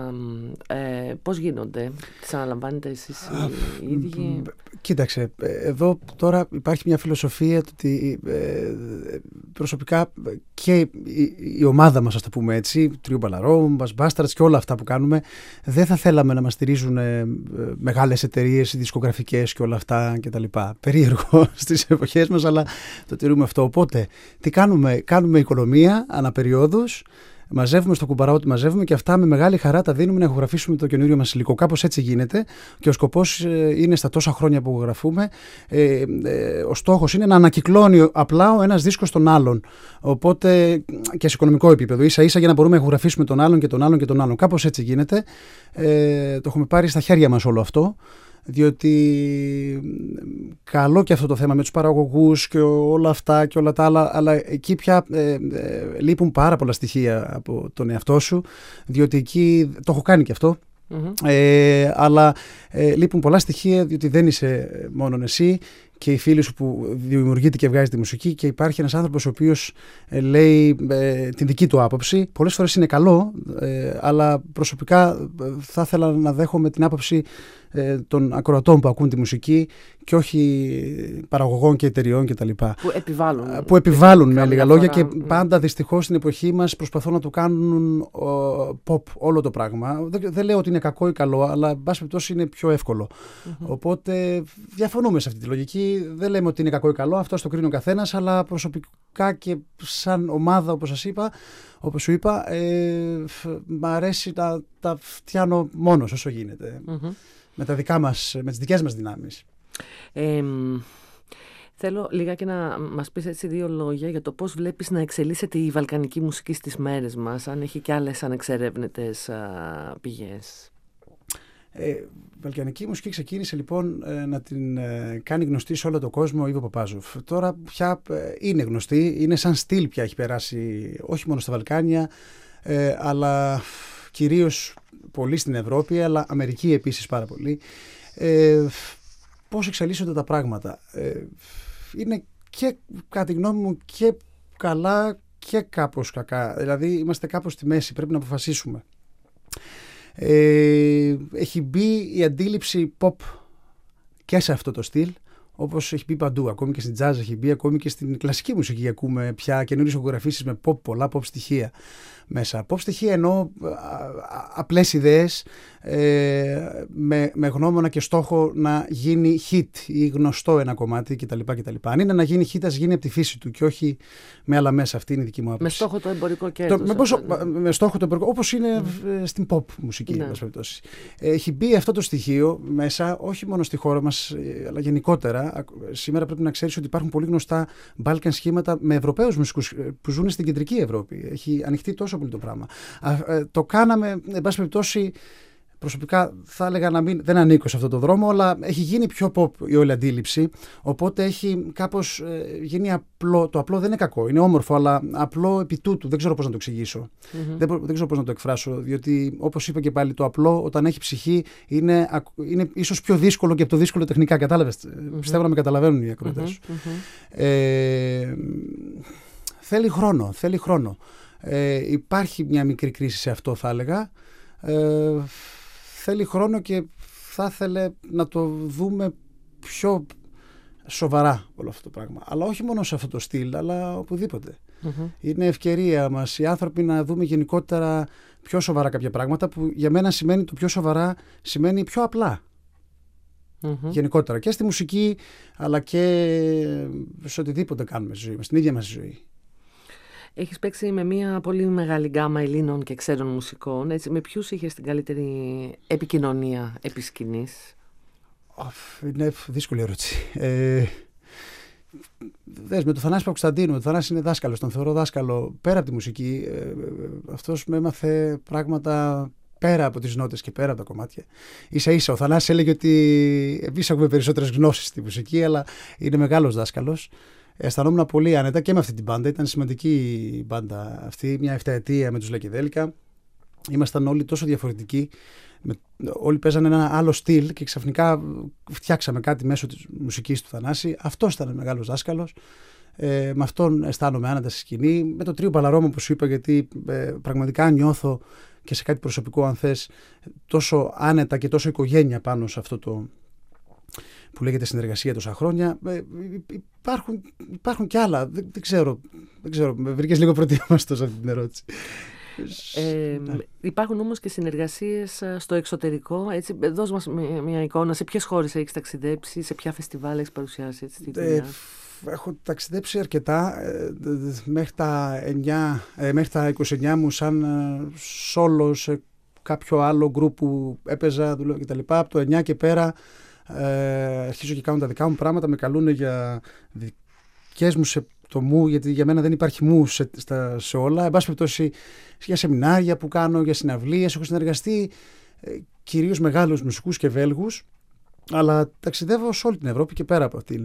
ε, πώς γίνονται, τις αναλαμβάνετε εσείς οι ίδιοι? Κοίταξε, εδώ τώρα υπάρχει μια φιλοσοφία ότι ε, προσωπικά και η, η ομάδα μας, ας το πούμε έτσι, Τρίο Μπαλαρόμ, Μπάσταρτς και όλα αυτά που κάνουμε, δεν θα θέλαμε να μας στηρίζουν ε, μεγάλες εταιρείες, δισκογραφικές και όλα αυτά κτλ. Περίεργο στις εποχές μας, αλλά το τηρούμε αυτό. Οπότε, τι κάνουμε? Κάνουμε οικονομία αναπεριόδους. Μαζεύουμε στο κουμπαρά ό,τι μαζεύουμε και αυτά με μεγάλη χαρά τα δίνουμε να ηχογραφήσουμε το καινούριο μας υλικό. Κάπως έτσι γίνεται και ο σκοπός είναι στα τόσα χρόνια που ηχογραφούμε. Ε, ε, ο στόχος είναι να ανακυκλώνει απλά ο ένας δίσκος τον άλλον. Οπότε και σε οικονομικό επίπεδο, ίσα ίσα για να μπορούμε να ηχογραφήσουμε τον άλλον και τον άλλον και τον άλλον. Κάπως έτσι γίνεται. Ε, το έχουμε πάρει στα χέρια μας όλο αυτό. Διότι καλό και αυτό το θέμα με τους παραγωγούς και όλα αυτά και όλα τα άλλα, αλλά εκεί πια ε, ε, λείπουν πάρα πολλά στοιχεία από τον εαυτό σου, διότι εκεί το έχω κάνει και αυτό. Mm-hmm. ε, αλλά ε, λείπουν πολλά στοιχεία, διότι δεν είσαι μόνον εσύ και οι φίλοι σου που δημιουργείται και βγάζει τη μουσική, και υπάρχει ένας άνθρωπος ο οποίος ε, λέει ε, την δική του άποψη. Πολλές φορές είναι καλό, ε, αλλά προσωπικά ε, θα ήθελα να δέχομαι την άποψη ε, των ακροατών που ακούν τη μουσική και όχι παραγωγών και εταιριών κτλ. Που επιβάλλουν. Που επιβάλλουν με λίγα λόγια και πάντα δυστυχώς στην εποχή μας προσπαθούν να το κάνουν ο, pop όλο το πράγμα. Δεν, δεν λέω ότι είναι κακό ή καλό, αλλά εν πάση περιπτώσει είναι πιο εύκολο. Mm-hmm. Οπότε διαφωνούμε σε αυτή τη λογική. Δεν λέμε ότι είναι κακό ή καλό, αυτό το κρίνει ο καθένας, αλλά προσωπικά και σαν ομάδα, όπως σας είπα, όπως σου είπα, ε, μ' αρέσει να τα φτιάνω μόνος όσο γίνεται. Mm-hmm. Με τα δικά μας, με τις δικές μας δυνάμεις. Ε, θέλω λιγάκι να μας πεις έτσι δύο λόγια για το πώς βλέπεις να εξελίσσεται η βαλκανική μουσική στις μέρες μας, αν έχει και άλλες ανεξερεύνητες α, πηγές. Ε, βαλκανική μουσική ξεκίνησε λοιπόν ε, να την ε, κάνει γνωστή σε όλο τον κόσμο ο Ήβο Παπάζοφ. Τώρα πια ε, είναι γνωστή, είναι σαν στυλ πια, έχει περάσει όχι μόνο στα Βαλκάνια, ε, αλλά κυρίως πολύ στην Ευρώπη, αλλά Αμερική επίσης πάρα πολύ. Ε, πώς εξελίσσονται τα πράγματα? Ε, είναι και κατά τη γνώμη μου και καλά και κάπως κακά. Δηλαδή είμαστε κάπως στη μέση, πρέπει να αποφασίσουμε. Ε, έχει μπει η αντίληψη pop και σε αυτό το στυλ, όπως έχει μπει παντού. Ακόμη και στην jazz έχει μπει, ακόμη και στην κλασική μουσική ακούμε πια καινούριες ηχογραφήσεις με pop, πολλά pop στοιχεία μέσα. Pop στοιχεία εννοώ απλές ιδέες ε, με, με γνώμονα και στόχο να γίνει hit ή γνωστό ένα κομμάτι κτλ. κτλ. Αν είναι να γίνει hit, ας γίνει από τη φύση του και όχι με άλλα μέσα. Αυτή είναι η δική μου άποψη. Με στόχο το εμπορικό κέρδος. Το, με, πόσο, ναι. με στόχο το εμπορικό, όπως είναι mm. στην pop μουσική. Ναι. Έχει μπει αυτό το στοιχείο μέσα, όχι μόνο στη χώρα μας, αλλά γενικότερα. Σήμερα πρέπει να ξέρεις ότι υπάρχουν πολύ γνωστά Balkan σχήματα με Ευρωπαίους μουσικούς που ζουν στην κεντρική Ευρώπη. Έχει ανοιχτεί τόσο πολύ το πράγμα. Α, ε, το κάναμε, εν πάση περιπτώσει, προσωπικά θα έλεγα να μην, δεν ανήκω σε αυτό το δρόμο, αλλά έχει γίνει πιο pop η όλη αντίληψη, οπότε έχει κάπως ε, γίνει απλό. Το απλό δεν είναι κακό, είναι όμορφο, αλλά απλό επί τούτου. Δεν ξέρω πώς να το εξηγήσω. Mm-hmm. Δεν, δεν ξέρω πώς να το εκφράσω, διότι όπως είπα και πάλι, το απλό όταν έχει ψυχή είναι, είναι ίσως πιο δύσκολο και από το δύσκολο τεχνικά. Κατάλαβες? Mm-hmm. Πιστεύω να με καταλαβαίνουν οι ακροατές. Mm-hmm. Ε, θέλει χρόνο, θέλει χρόνο. Ε, υπάρχει μια μικρή κρίση σε αυτό, θα έλεγα. Ε, θέλει χρόνο και θα ήθελε να το δούμε πιο σοβαρά όλο αυτό το πράγμα. Αλλά όχι μόνο σε αυτό το στυλ, αλλά οπουδήποτε. Mm-hmm. Είναι ευκαιρία μας οι άνθρωποι να δούμε γενικότερα πιο σοβαρά κάποια πράγματα, που για μένα σημαίνει το πιο σοβαρά σημαίνει πιο απλά. Mm-hmm. Γενικότερα και στη μουσική, αλλά και σε οτιδήποτε κάνουμε στη ζωή μας, στην ίδια μας ζωή. Έχεις παίξει με μια πολύ μεγάλη γκάμα Ελλήνων και ξένων μουσικών. Έτσι, με ποιους είχες την καλύτερη επικοινωνία επί σκηνής? Είναι δύσκολη ερώτηση. Ε, δες, με τον Θανάση Παπακοσταντίνου, ο Θανάσης είναι δάσκαλος, τον θεωρώ δάσκαλο πέρα από τη μουσική. Ε, αυτός με έμαθε πράγματα πέρα από τις νότες και πέρα από τα κομμάτια. Ίσα ίσα ο Θανάσης έλεγε ότι εμείς έχουμε περισσότερες γνώσεις στη μουσική, αλλά είναι μεγάλος δάσκαλος. Αισθανόμουν πολύ άνετα και με αυτή την μπάντα. Ήταν σημαντική η μπάντα αυτή, μια εφταετία με τους Λακεδέλικα. Ήμασταν όλοι τόσο διαφορετικοί. Με, όλοι παίζανε ένα άλλο στυλ και ξαφνικά φτιάξαμε κάτι μέσω της μουσικής του Θανάση. Αυτός ήταν μεγάλος δάσκαλος. Ε, με αυτόν αισθάνομαι άνετα στη σκηνή. Με το τρίο Παλαρώμα που σου είπα, γιατί ε, πραγματικά νιώθω και σε κάτι προσωπικό, αν θες, τόσο άνετα και τόσο οικογένεια πάνω σε αυτό το που λέγεται συνεργασία τόσα χρόνια. Ε, υπάρχουν, υπάρχουν κι άλλα. Δεν, δεν ξέρω. Δεν ξέρω. Με βρήκες λίγο προετοίμαστο σε αυτή την ερώτηση. Ε, ναι. Υπάρχουν όμως και συνεργασίες στο εξωτερικό. Έτσι, δώσ' μας μια, μια εικόνα. Σε ποιες χώρες έχεις ταξιδέψει, σε ποια φεστιβάλ έχεις παρουσιάσει? Έτσι, τη ε, έχω ταξιδέψει αρκετά. Ε, μέχρι, τα εννιά, ε, μέχρι τα είκοσι εννιά μου σαν σόλο σε κάποιο άλλο γκρουπ που έπαιζα κτλ. Από το εννιά και πέρα ε, αρχίζω και κάνω τα δικά μου πράγματα. Με καλούν για δικές μου σε το μου, γιατί για μένα δεν υπάρχει μου σε, στα, σε όλα. Εν πάση περιπτώσει, για σεμινάρια που κάνω, για συναυλίες. Έχω συνεργαστεί ε, κυρίως μεγάλους μουσικούς και Βέλγους, αλλά ταξιδεύω σε όλη την Ευρώπη και πέρα από αυτήν.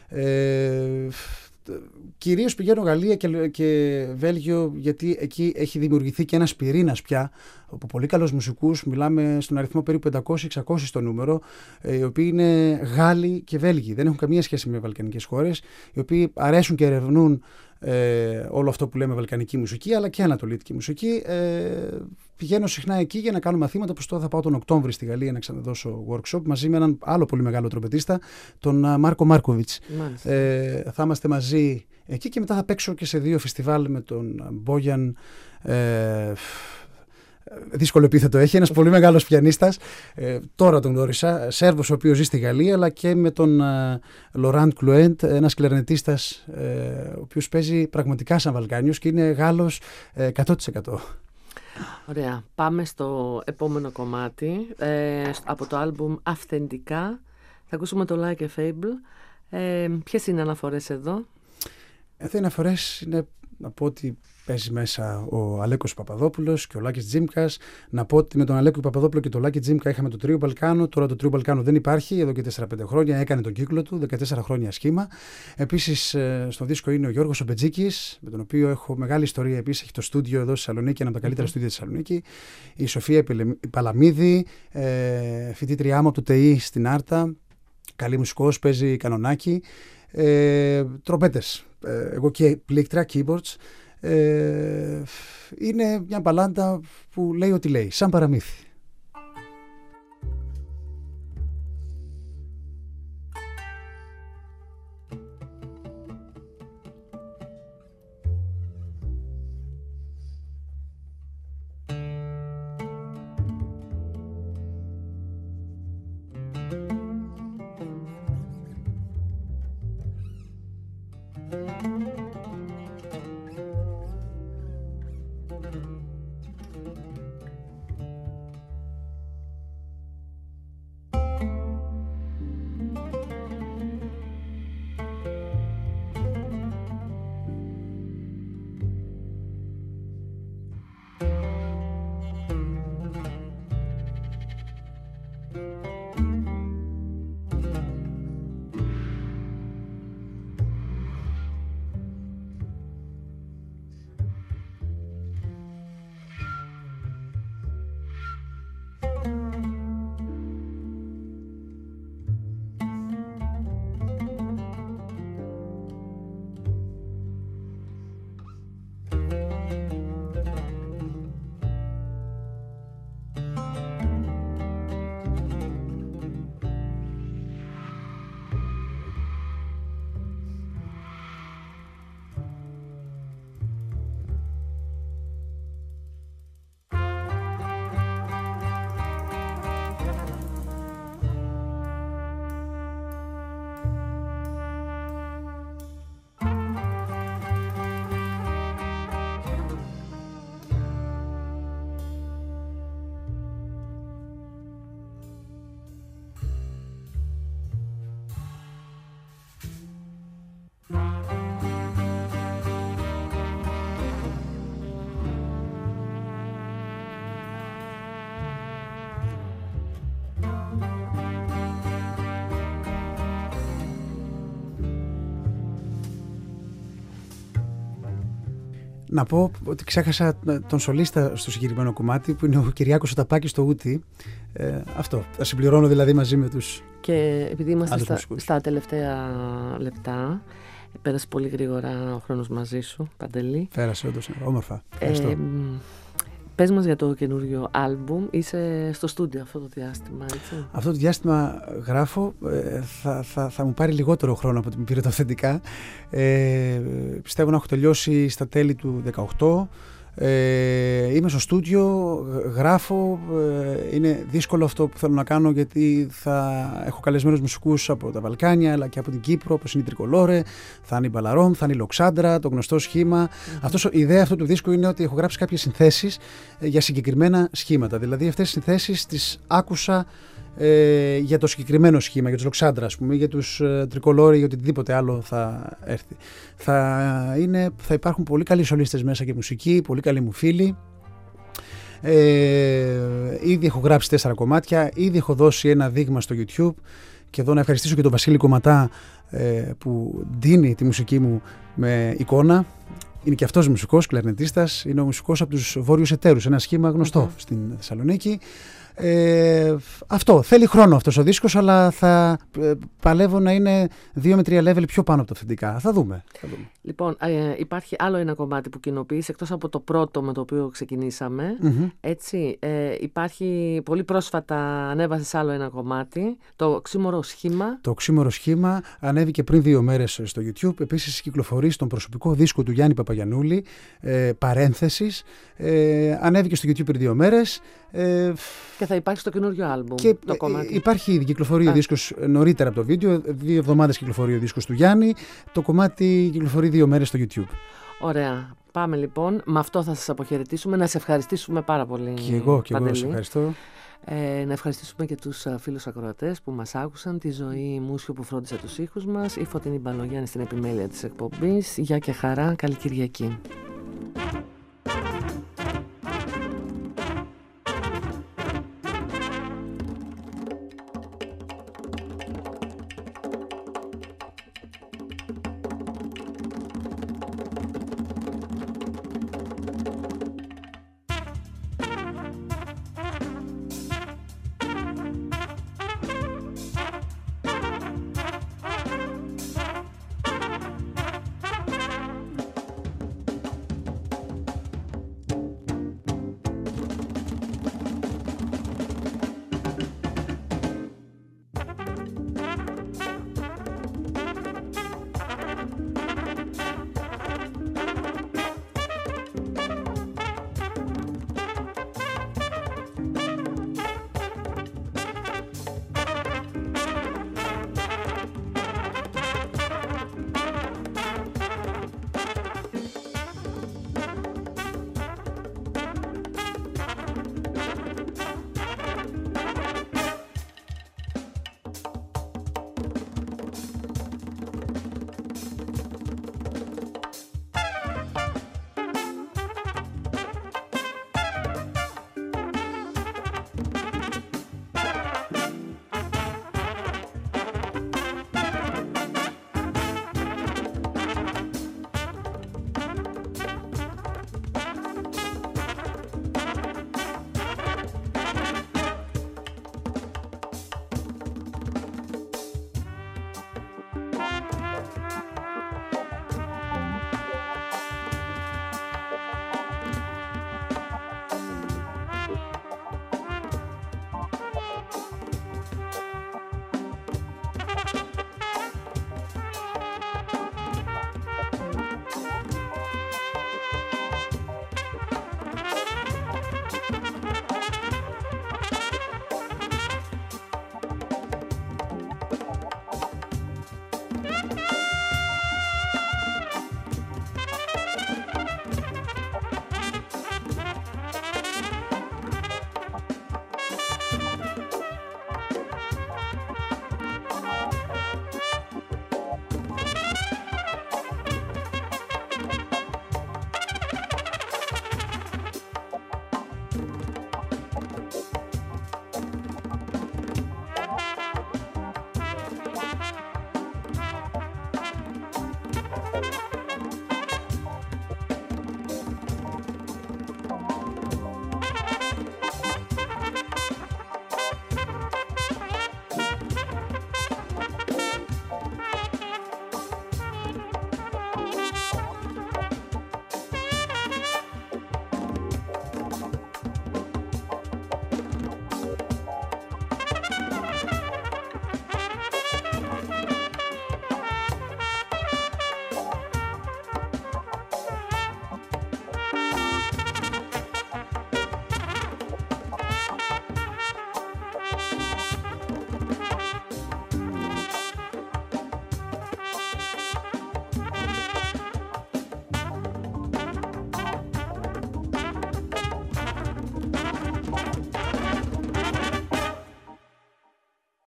Ε, κυρίως πηγαίνω Γαλλία και, και Βέλγιο, γιατί εκεί έχει δημιουργηθεί και ένας πυρήνας πια από πολύ καλούς μουσικούς. Μιλάμε στον αριθμό περίπου πεντακόσια εξακόσια στο νούμερο, οι οποίοι είναι Γάλλοι και Βέλγοι. Δεν έχουν καμία σχέση με βαλκανικές χώρες, οι οποίοι αρέσουν και ερευνούν ε, όλο αυτό που λέμε βαλκανική μουσική, αλλά και ανατολίτικη μουσική. Ε, πηγαίνω συχνά εκεί για να κάνω μαθήματα, όπως τώρα θα πάω τον Οκτώβρη στη Γαλλία να ξαναδώσω workshop μαζί με έναν άλλο πολύ μεγάλο τρομπετίστα, τον Μάρκο Μάρκοβιτς. Ε, θα είμαστε μαζί εκεί και μετά θα παίξω και σε δύο φεστιβάλ με τον Μπόγιαν. Ε, δύσκολο επίθετο έχει, ένας πολύ μεγάλος πιανίστας. Ε, τώρα τον γνώρισα, Σέρβος ο οποίος ζει στη Γαλλία, αλλά και με τον Λοράντ Κλουέντ, ένας κλαρνετίστας, ε, ο οποίος παίζει πραγματικά σαν Βαλκάνιος και είναι Γάλλος ε, εκατό τοις εκατό. Ωραία. Πάμε στο επόμενο κομμάτι ε, από το άλμπουμ Αυθεντικά. Θα ακούσουμε το Like a Fable. Ε, ποιες είναι οι αναφορές εδώ? Εδώ οι αναφορές είναι, να πω ότι παίζει μέσα ο Αλέκος Παπαδόπουλος και ο Λάκης Τζίμκας. Να πω ότι με τον Αλέκο Παπαδόπουλο και τον Λάκη Τζίμκα είχαμε το Τρίο Μπαλκάνο. Τώρα το Τρίο Μπαλκάνο δεν υπάρχει εδώ και τέσσερα πέντε χρόνια. Έκανε τον κύκλο του, δεκατέσσερα χρόνια σχήμα. Επίσης στο δίσκο είναι ο Γιώργος ο Μπετζίκης, με τον οποίο έχω μεγάλη ιστορία. Επίσης έχει το στούντιο εδώ στη Θεσσαλονίκη, ένα από τα καλύτερα mm-hmm. στούντιο της Θεσσαλονίκη. Η Σοφία Παλαμίδη, ε, φοιτήτριά μου από το ΤΕΙ στην Άρτα. Καλή μουσικός, παίζει κανονάκι. Ε, τρομπέτες. Ε, εγώ και πλήκτρα, keyboards. Ε, είναι μια μπαλάντα που λέει ό,τι λέει, σαν παραμύθι. Να πω ότι ξέχασα τον σολίστα στο συγκεκριμένο κομμάτι, που είναι ο Κυριάκος ο Ταπάκης στο ούτι. Ε, αυτό. Θα συμπληρώνω δηλαδή μαζί με τους. Και επειδή είμαστε στα, στα τελευταία λεπτά, πέρασε πολύ γρήγορα ο χρόνος μαζί σου, Παντελή. Πέρασε όντως, όμορφα. Ευχαριστώ. Ε, πες μας για το καινούριο άλμπουμ. Είσαι στο στούντιο αυτό το διάστημα, έτσι? Αυτό το διάστημα γράφω. Ε, θα, θα, θα μου πάρει λιγότερο χρόνο από ό,τι μου πήρε το αυθεντικά. Ε, πιστεύω να έχω τελειώσει στα τέλη του δεκαοκτώ. Ε, είμαι στο στούντιο, γράφω. Ε, είναι δύσκολο αυτό που θέλω να κάνω, γιατί θα έχω καλεσμένους μουσικούς από τα Βαλκάνια αλλά και από την Κύπρο, όπως είναι η Τρικολόρε, θα είναι η Μπαλαρόμ, θα είναι η Λοξάντρα, το γνωστό σχήμα. Mm-hmm. Αυτός, η ιδέα αυτού του δίσκου είναι ότι έχω γράψει κάποιες συνθέσεις ε, για συγκεκριμένα σχήματα. Δηλαδή αυτές τις συνθέσεις τις άκουσα Ε, για το συγκεκριμένο σχήμα, για τους Λοξάντρα, ας πούμε, για τους ε, Τρικολόρε, για οτιδήποτε άλλο θα έρθει. Θα, είναι, θα υπάρχουν πολύ καλοί σολίστες μέσα και μουσική, πολύ καλοί μου φίλοι. Ε, ήδη έχω γράψει τέσσερα κομμάτια, ήδη έχω δώσει ένα δείγμα στο YouTube, και εδώ να ευχαριστήσω και τον Βασίλη Κομματά ε, που δίνει τη μουσική μου με εικόνα. Είναι και αυτός μουσικός, κλαρνετίστας, είναι ο μουσικός από τους Βόρειους Εταίρους, ένα σχήμα γνωστό mm-hmm. στην Θεσσαλονίκη. Ε, αυτό, θέλει χρόνο αυτός ο δίσκος, αλλά θα ε, παλεύω να είναι δύο με τρία level πιο πάνω από το αυθεντικά. Θα δούμε, θα δούμε. Λοιπόν, ε, υπάρχει άλλο ένα κομμάτι που κοινοποιείς, εκτός από το πρώτο με το οποίο ξεκινήσαμε. Mm-hmm. Έτσι, ε, υπάρχει πολύ πρόσφατα, ανέβασες άλλο ένα κομμάτι, το Οξύμορο Σχήμα. Το Οξύμορο Σχήμα ανέβηκε πριν δύο μέρες στο YouTube. Επίσης κυκλοφορεί στον προσωπικό δίσκο του Γιάννη Παπαγιαννούλη, ε, παρένθεσης. Ε, ανέβηκε στο YouTube πριν δύο μέρες. Ε, και θα υπάρχει στο καινούριο άλμπουμ και το κομμάτι. Υπάρχει ήδη, κυκλοφορεί ο δίσκος νωρίτερα από το βίντεο. Δύο εβδομάδες κυκλοφορεί ο δίσκος του Γιάννη. Το κομμάτι κυκλοφορεί δύο μέρες στο YouTube. Ωραία. Πάμε λοιπόν. Με αυτό θα σας αποχαιρετήσουμε. Να σε ευχαριστήσουμε πάρα πολύ. Και εγώ, και εγώ σε ευχαριστώ. Ε, να ευχαριστήσουμε και τους φίλους ακροατές που μας άκουσαν, τη Ζωή Μούσιο που φρόντισε τους ήχους μας, η Φωτεινή Μπαλογιάννη στην επιμέλεια της εκπομπής. Γεια και χαρά, καλή Κυριακή.